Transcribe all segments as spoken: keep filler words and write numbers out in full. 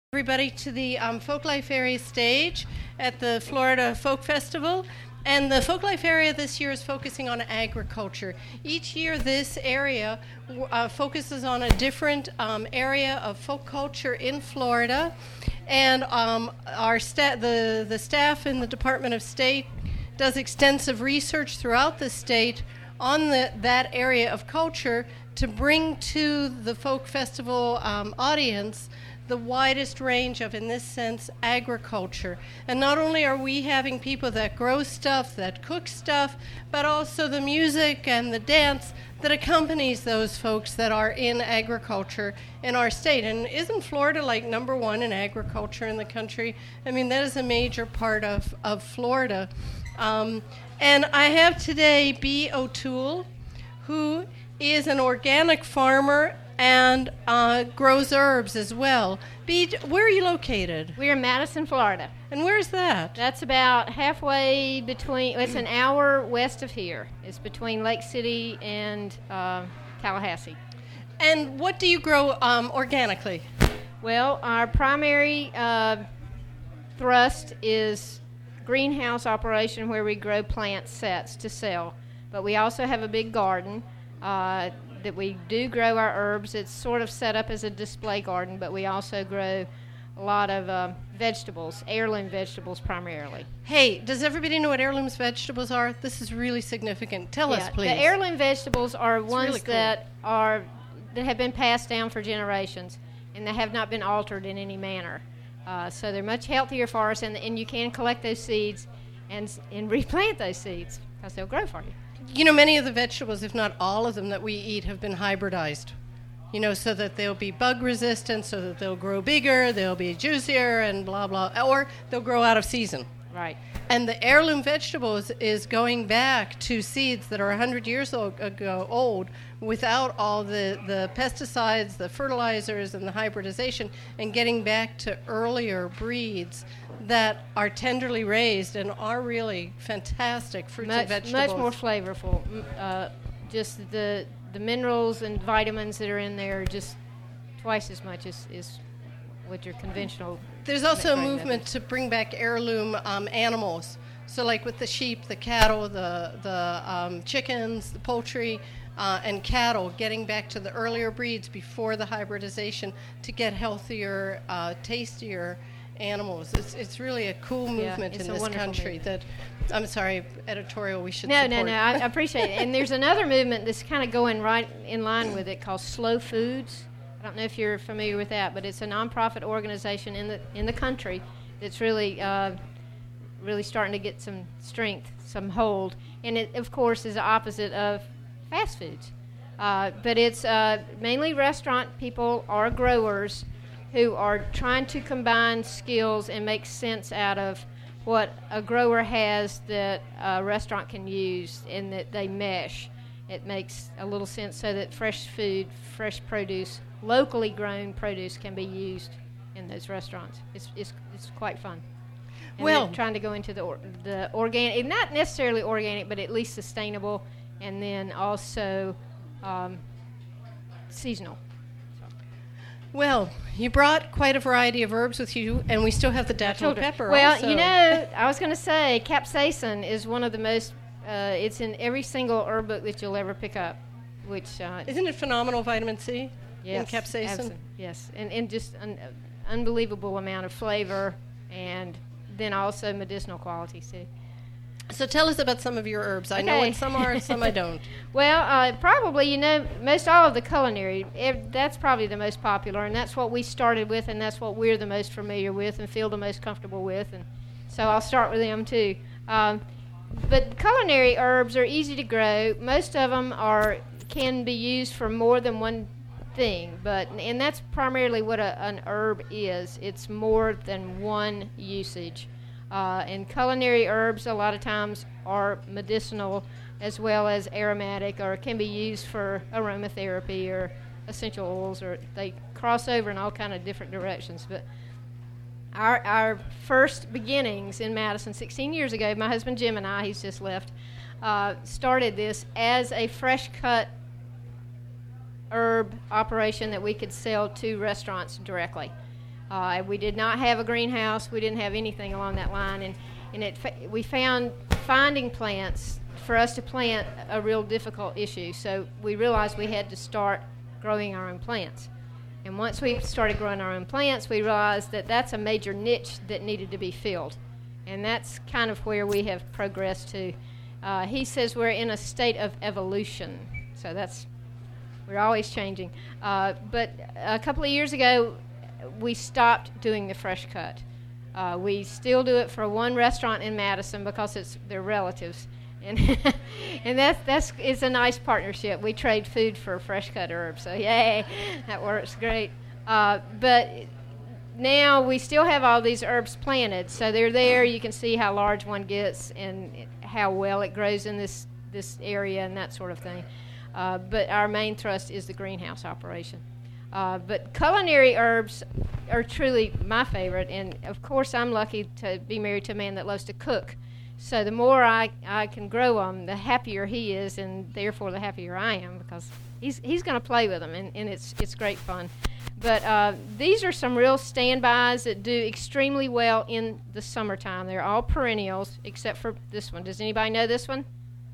Everybody to the um, Folklife Area stage at the Florida Folk Festival. And the Folklife Area this year is focusing on agriculture. Each year this area uh, focuses on a different um, area of folk culture in Florida. And um, our sta- the, the staff in the Department of State does extensive research throughout the state on the, that area of culture to bring to the folk festival um, audience the widest range of, in this sense, agriculture. And not only are we having people that grow stuff, that cook stuff, but also the music and the dance that accompanies those folks that are in agriculture in our state. And isn't Florida like number one in agriculture in the country? I mean, that is a major part of, of Florida. Um, and I have today Bea O'Toole, who is an organic farmer and uh, grows herbs as well. Bea, where are you located? We're in Madison, Florida. And where's that? That's about halfway between, it's an hour west of here. It's between Lake City and uh, Tallahassee. And what do you grow um, organically? Well, our primary uh, thrust is greenhouse operation where we grow plant sets to sell. But we also have a big garden. Uh, that we do grow our herbs. It's sort of set up as a display garden, but we also grow a lot of uh, vegetables, heirloom vegetables primarily. Hey, does everybody know what heirlooms vegetables are? This is really significant. Tell yeah, us, please. The heirloom vegetables are it's ones really cool. that are that have been passed down for generations, and they have not been altered in any manner. Uh, so they're much healthier for us, and, and you can collect those seeds and, and replant those seeds because they'll grow for you. You know, many of the vegetables, if not all of them that we eat, have been hybridized, you know, so that they'll be bug resistant, so that they'll grow bigger, they'll be juicier, and blah, blah, or they'll grow out of season. Right. And the heirloom vegetables is going back to seeds that are one hundred years ago old without all the, the pesticides, the fertilizers, and the hybridization, and getting back to earlier breeds that are tenderly raised and are really fantastic fruits much, and vegetables. Much more flavorful. Uh, just the the minerals and vitamins that are in there are just twice as much as, as what your conventional. There's also a grain movement methods. to bring back heirloom um, animals. So like with the sheep, the cattle, the, the um, chickens, the poultry, uh, and cattle, getting back to the earlier breeds before the hybridization to get healthier, uh, tastier animals. It's it's really a cool movement yeah, in a this country. movement. That I'm sorry, editorial. We should no, support. no, no. I, I appreciate it. And there's another movement that's kind of going right in line with it called Slow Foods. I don't know if you're familiar with that, but it's a nonprofit organization in the in the country that's really uh, really starting to get some strength, some hold. And it, of course, is the opposite of fast foods. Uh, but it's uh, mainly restaurant people or growers who are trying to combine skills and make sense out of what a grower has that a restaurant can use, and that they mesh. It makes a little sense so that fresh food, fresh produce, locally grown produce can be used in those restaurants. It's it's, it's quite fun. And well, they're trying to go into the or, the organic, not necessarily organic, but at least sustainable, and then also um, seasonal. Well, you brought quite a variety of herbs with you, and we still have the datil pepper. Well, also. you know, I was going to say capsaicin is one of the most. Uh, it's in every single herb book that you'll ever pick up. Which uh, isn't it phenomenal? Vitamin C yes, in capsaicin. Absolutely. Yes, and and just an uh, unbelievable amount of flavor, and then also medicinal qualities too. So tell us about some of your herbs. I okay. know what some are, some I don't. Well, uh, probably, you know, most all of the culinary, ev- that's probably the most popular, and that's what we started with, and that's what we're the most familiar with and feel the most comfortable with, and so I'll start with them too. Um, but culinary herbs are easy to grow. Most of them are can be used for more than one thing, but and that's primarily what a, an herb is. It's more than one usage. Uh, and culinary herbs a lot of times are medicinal as well as aromatic, or can be used for aromatherapy or essential oils, or they cross over in all kind of different directions. But our our first beginnings in Madison sixteen years ago, my husband Jim and I, he's just left, uh, started this as a fresh cut herb operation that we could sell to restaurants directly. Uh, we did not have a greenhouse. We didn't have anything along that line, and and it we found finding plants for us to plant a real difficult issue. So we realized we had to start growing our own plants. And once we started growing our own plants, we realized that that's a major niche that needed to be filled. And that's kind of where we have progressed to. Uh, he says we're in a state of evolution. So that's, we're always changing. Uh, but a couple of years ago, we stopped doing the fresh cut. Uh, we still do it for one restaurant in Madison because it's they're relatives. And and that's that's it's a nice partnership. We trade food for fresh cut herbs, so yay, that works great. Uh, but now we still have all these herbs planted, so they're there. You can see how large one gets and how well it grows in this this area and that sort of thing. Uh, but our main thrust is the greenhouse operation. Uh, but culinary herbs are truly my favorite, and of course I'm lucky to be married to a man that loves to cook. So the more I, I can grow them, the happier he is, and therefore the happier I am, because he's he's going to play with them, and, and it's it's great fun. But uh, these are some real standbys that do extremely well in the summertime. They're all perennials, except for this one. Does anybody know this one?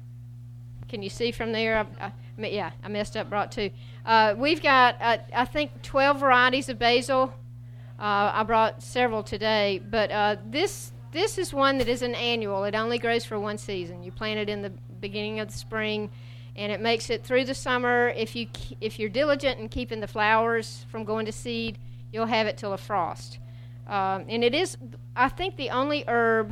Can you see from there? I, I, I yeah, I messed up, brought two. Uh, we've got, uh, I think, twelve varieties of basil. Uh, I brought several today, but uh, this this is one that is an annual. It only grows for one season. You plant it in the beginning of the spring, and it makes it through the summer. If you if you're diligent in keeping the flowers from going to seed, you'll have it till the frost. Um, and it is, I think, the only herb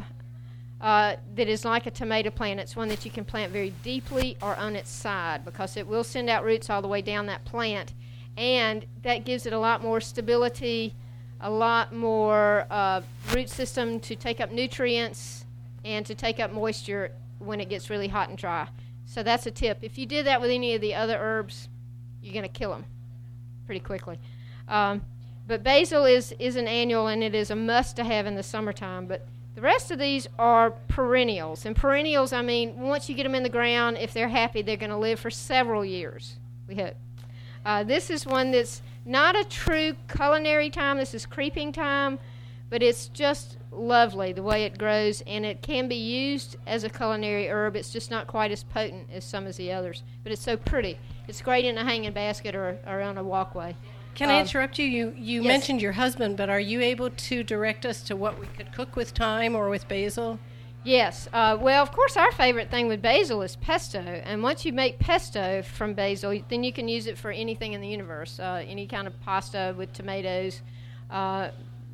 uh, that is like a tomato plant. It's one that you can plant very deeply or on its side, because it will send out roots all the way down that plant, and that gives it a lot more stability, a lot more uh, root system to take up nutrients and to take up moisture when it gets really hot and dry. So that's a tip. If you did that with any of the other herbs, you're going to kill them pretty quickly. Um, but basil is, is an annual, and it is a must to have in the summertime. But the rest of these are perennials. And perennials, I mean, once you get them in the ground, if they're happy, they're going to live for several years, we hope. Uh, this is one that's not a true culinary time. This is creeping time, but it's just lovely the way it grows, and it can be used as a culinary herb. It's just not quite as potent as some of the others, but it's so pretty. It's great in a hanging basket or, or on a walkway. Can um, I interrupt you? You, you yes. mentioned your husband, but are you able to direct us to what we could cook with thyme or with basil? Yes. Uh, well, of course, our favorite thing with basil is pesto. And once you make pesto from basil, then you can use it for anything in the universe, uh, any kind of pasta with tomatoes. Uh,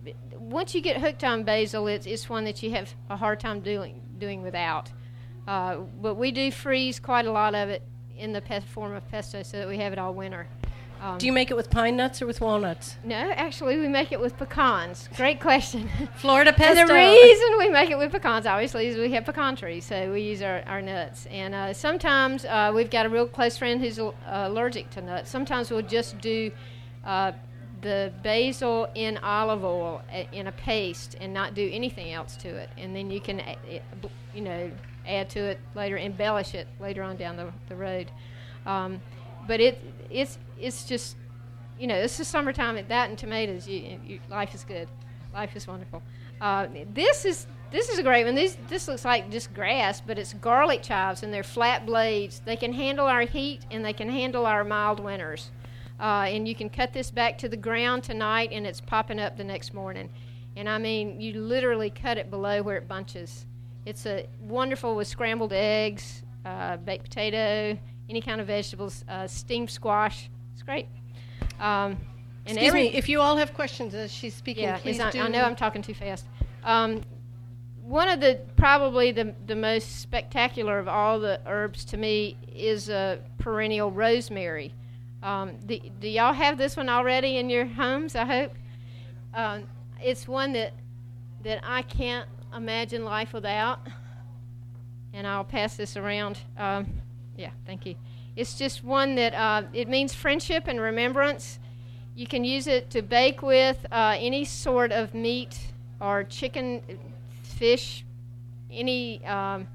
once you get hooked on basil, it's, it's one that you have a hard time doing doing without. Uh, but we do freeze quite a lot of it in the pe- form of pesto so that we have it all winter. Um, Do you make it with pine nuts or with walnuts? No, actually, we make it with pecans. Great question. Florida pesto. And the reason we make it with pecans, obviously, is we have pecan trees, so we use our, our nuts. And uh, sometimes uh, we've got a real close friend who's uh, allergic to nuts. Sometimes we'll just do uh, the basil in olive oil a, in a paste and not do anything else to it. And then you can, you know, add to it later, embellish it later on down the, the road. Um, but it it's it's just, you know, this is summertime. At that and tomatoes, you, you, life is good. Life is wonderful. Uh, this is this is a great one. This this looks like just grass, but it's garlic chives, and they're flat blades. They can handle our heat, and they can handle our mild winters. Uh, and you can cut this back to the ground tonight, and it's popping up the next morning. And I mean, you literally cut it below where it bunches. It's a wonderful with scrambled eggs, uh, baked potato, any kind of vegetables, uh, steamed squash. It's great. Um, and Excuse every, me, if you all have questions as she's speaking, yeah, please I, do. I know I'm talking too fast. Um, one of the, probably the, the most spectacular of all the herbs to me is a perennial rosemary. Um, do, do y'all have this one already in your homes, I hope? Um, it's one that that I can't imagine life without. And I'll pass this around. Um, yeah, thank you. It's just one that uh, it means friendship and remembrance. You can use it to bake with uh, any sort of meat or chicken, fish, any, um,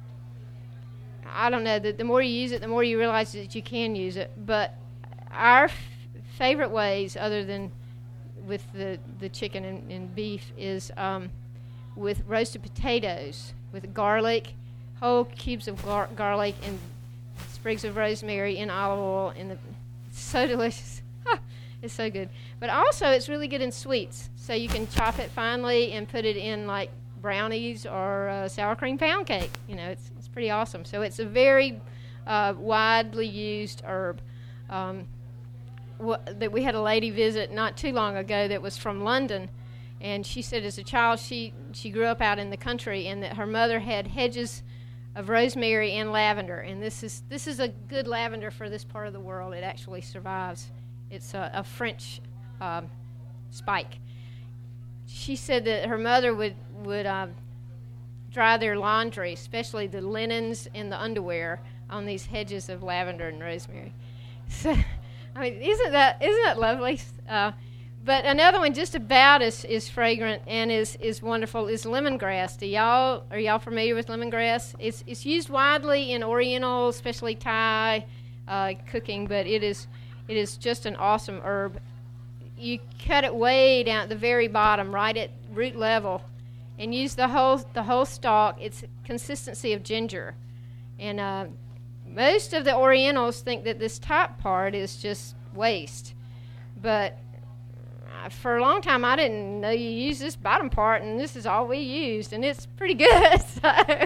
I don't know, the, the more you use it, the more you realize that you can use it. But our f- favorite ways, other than with the, the chicken and, and beef is um, with roasted potatoes, with garlic, whole cubes of gar- garlic and sprigs of rosemary in olive oil, and the, it's so delicious. It's so good. But also, it's really good in sweets. So you can chop it finely and put it in like brownies or uh, sour cream pound cake. You know, it's it's pretty awesome. So it's a very uh, widely used herb. Um, wh- that we had a lady visit not too long ago that was from London, and she said as a child she she grew up out in the country, and that her mother had hedges of rosemary and lavender. And this is this is a good lavender for this part of the world. It actually survives. It's a, a French um, spike. She said that her mother would, would um, dry their laundry, especially the linens and the underwear, on these hedges of lavender and rosemary. So, I mean, isn't that isn't that lovely? Uh, but another one just about as is fragrant and is, is wonderful is lemongrass. Do y'all are y'all familiar with lemongrass? It's it's used widely in Oriental, especially Thai uh, cooking, but it is. It is just an awesome herb. You cut it way down at the very bottom, right at root level, and use the whole the whole stalk. It's consistency of ginger. And uh, most of the Orientals think that this top part is just waste. But uh, for a long time, I didn't know you use this bottom part, and this is all we used, and it's pretty good. So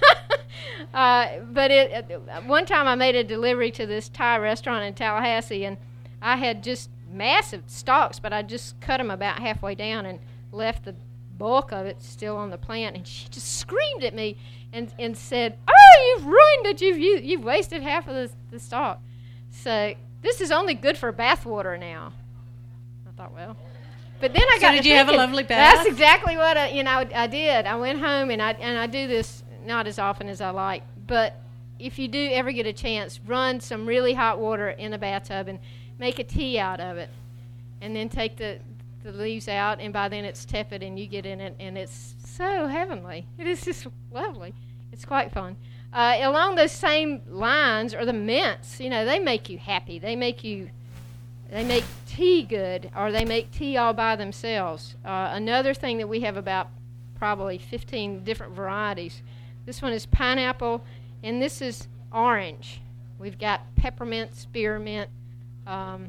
Uh, but it, uh, one time I made a delivery to this Thai restaurant in Tallahassee, and I had just massive stalks, but I just cut them about halfway down and left the bulk of it still on the plant. And she just screamed at me and, and said, "Oh, you've ruined it! You've you, you've wasted half of the, the stalk." So this is only good for bath water now. I thought, well. But then I so got did to you thinking, have a lovely bath? That's exactly what I, you know I did. I went home and I and I do this. Not as often as I like, but if you do ever get a chance, run some really hot water in a bathtub and make a tea out of it, and then take the, the leaves out, and by then it's tepid and you get in it, and it's so heavenly. It is just lovely. It's quite fun. Uh, along those same lines are the mints. You know, they make you happy. They make you, they make tea good, or they make tea all by themselves. Uh, another thing that we have about probably fifteen different varieties. This one is pineapple, and this is orange. We've got peppermint, spearmint, um,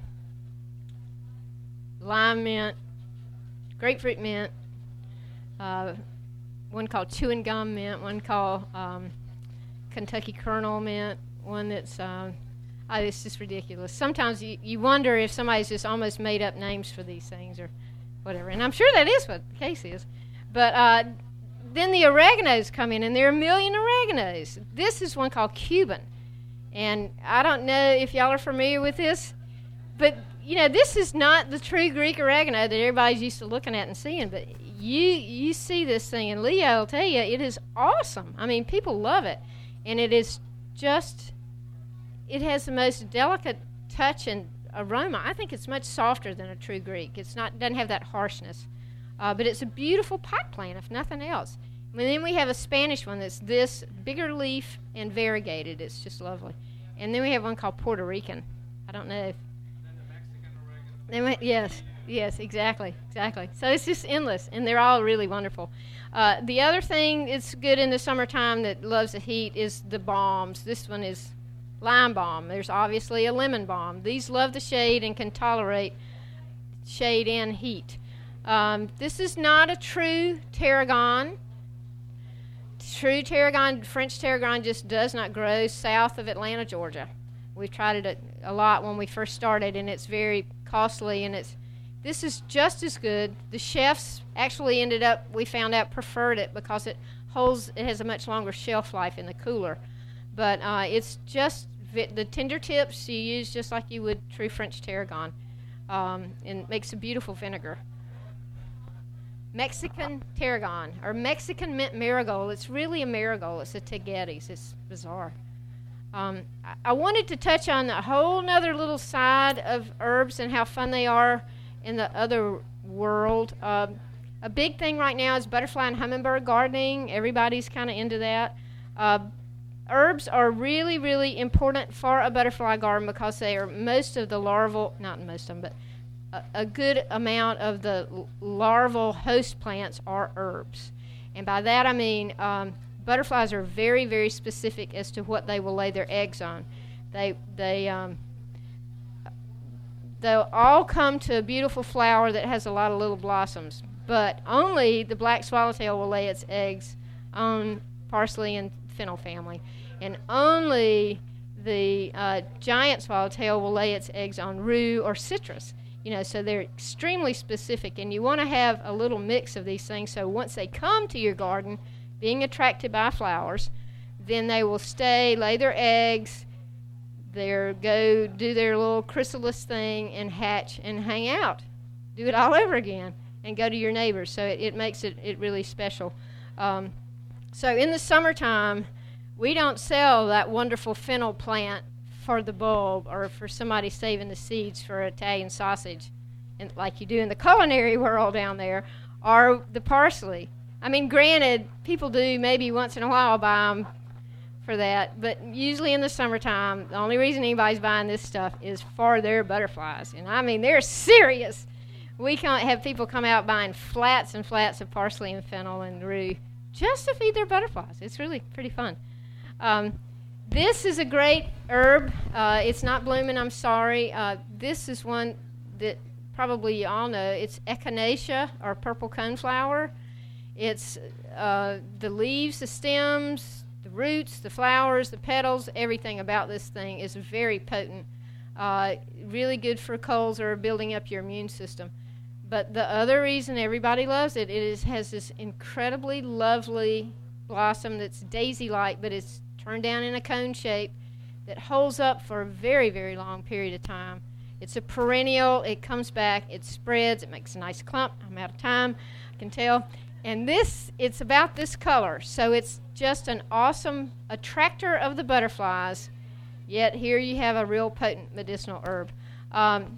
lime mint, grapefruit mint, uh, one called chewing gum mint, one called um, Kentucky Colonel mint, one that's, um, oh, it's just ridiculous. Sometimes you, you wonder if somebody's just almost made up names for these things or whatever, and I'm sure that is what the case is. But uh, then the oreganos come in, and there are a million oreganos. This is one called Cuban. And I don't know if y'all are familiar with this, but, you know, this is not the true Greek oregano that everybody's used to looking at and seeing. But you you see this thing, and Leah will tell you, it is awesome. I mean, people love it. And it is just, it has the most delicate touch and aroma. I think it's much softer than a true Greek. It's not doesn't have that harshness. Uh, but it's a beautiful pot plant, if nothing else. And then we have a Spanish one that's this bigger leaf and variegated. It's just lovely. And then we have one called Puerto Rican. I don't know if... And the Mexican oregano. They went, yes, yes, exactly, exactly. So it's just endless, and they're all really wonderful. Uh, the other thing that's good in the summertime that loves the heat is the balms. This one is lime balm. There's obviously a lemon balm. These love the shade and can tolerate shade and heat. Um, this is not a true tarragon. True tarragon, French tarragon, just does not grow south of Atlanta, Georgia. We've tried it a, a lot when we first started, and it's very costly. And it's this is just as good. The chefs actually ended up, we found out, preferred it because it holds. It has a much longer shelf life in the cooler. But uh, it's just vi- the tender tips you use just like you would true French tarragon, um, and makes a beautiful vinegar. Mexican tarragon, or Mexican mint marigold. It's really a marigold. It's a tagetes. It's bizarre. Um, I, I wanted to touch on a whole nother little side of herbs and how fun they are in the other world. Um, a big thing right now is butterfly and hummingbird gardening. Everybody's kind of into that. Uh, herbs are really, really important for a butterfly garden because they are most of the larval, not most of them, but a, a good amount of the l- larval host plants are herbs. And by that I mean um, butterflies are very, very specific as to what they will lay their eggs on. They, they, um, they'll all come to a beautiful flower that has a lot of little blossoms, but only the black swallowtail will lay its eggs on parsley and fennel family, and only the uh, giant swallowtail will lay its eggs on rue or citrus. You know, so they're extremely specific, and you want to have a little mix of these things, so once they come to your garden, being attracted by flowers, then they will stay, lay their eggs, they'll go do their little chrysalis thing and hatch and hang out. Do it all over again and go to your neighbors, so it, it makes it, it really special. Um, so in the summertime, we don't sell that wonderful fennel plant for the bulb or for somebody saving the seeds for Italian sausage, and like you do in the culinary world down there, or the parsley. I mean, granted, people do maybe once in a while buy them for that, but usually in the summertime, the only reason anybody's buying this stuff is for their butterflies. And I mean, they're serious. We can't have people come out buying flats and flats of parsley and fennel and rue just to feed their butterflies. It's really pretty fun. Um, This is a great herb. Uh, it's not blooming, I'm sorry. Uh, this is one that probably you all know. It's echinacea, or purple coneflower. It's uh, the leaves, the stems, the roots, the flowers, the petals, everything about this thing is very potent. Uh, really good for colds or building up your immune system. But the other reason everybody loves it, it is, has this incredibly lovely blossom that's daisy-like, but it's turned down in a cone shape that holds up for a very, very long period of time. It's a perennial. It comes back. It spreads. It makes a nice clump. I'm out of time, I can tell. And this, it's about this color. So it's just an awesome attractor of the butterflies, yet here you have a real potent medicinal herb. A um,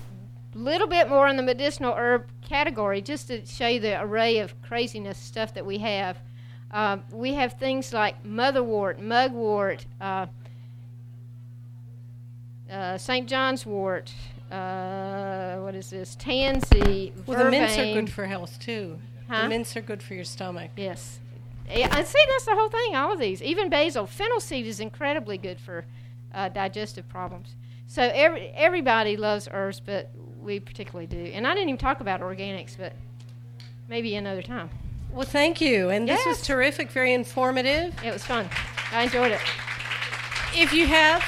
little bit more in the medicinal herb category, just to show you the array of craziness stuff that we have. Uh, we have things like motherwort, mugwort, uh, uh, Saint John's wort, uh, what is this, tansy, Well, the mints are vervain. good for health, too. Huh? The mints are good for your stomach. Yes. Yeah, I see, that's the whole thing, all of these. Even basil. Fennel seed is incredibly good for uh, digestive problems. So every, everybody loves herbs, but we particularly do. And I didn't even talk about organics, but maybe another time. Well, thank you. And this was Yes. terrific, very informative. It was fun. I enjoyed it. If you have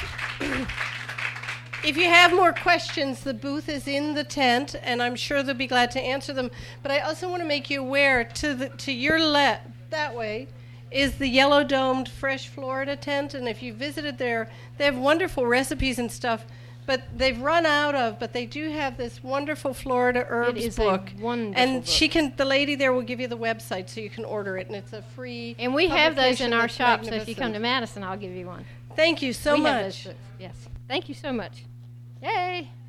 if you have more questions, the booth is in the tent, and I'm sure they'll be glad to answer them. But I also want to make you aware, to the to your left, that way, is the yellow domed Fresh Florida tent. And if you visited there, they have wonderful recipes and stuff. But they've run out of, but they do have this wonderful Florida herbs is a book. wonderful and book. she can, the lady there will give you the website so you can order it, and it's a free. And we have those in publication our that's shop, so if you come to magnificent. Madison, I'll give you one. Thank you so we much. have those books, yes. Thank you so much. Yay.